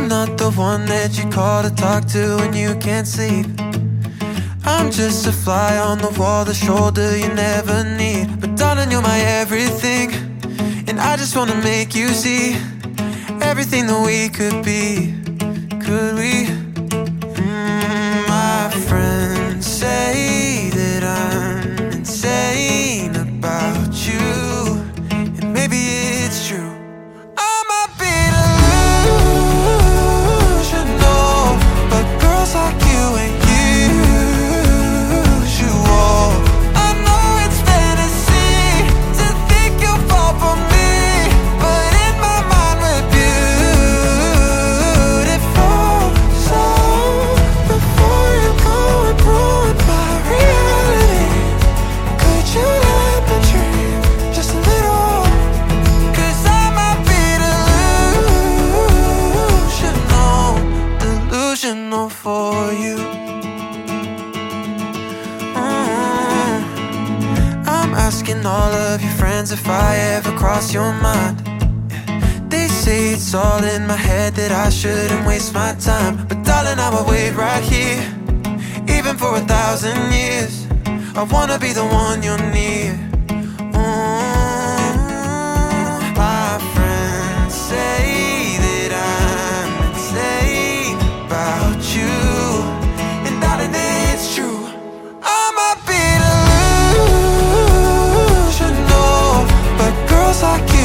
I'm not the one that you call to talk to when you can't sleep. I'm just a fly on the wall, the shoulder you never need. But darling, you're my everything, and I just wanna make you see everything that we could be. Could we? My friends say that I'm insane about you, and maybe it's true. I might be delusional, but girls like you ain't usual. I know it's fantasy to think you'll fall for me, but in my mind we're beautiful. So before you go and ruin my reality, could you let me dream just a little? 'Cause I might be delusional for you. I'm asking all of your friends if I ever cross your mind. They say it's all in my head, that I shouldn't waste my time. But darling, I will wait right here, even for 1,000 years. I wanna be the one you're near. My friends say that I'm insane about you, and darling, it's true. I might be delusional, but girls like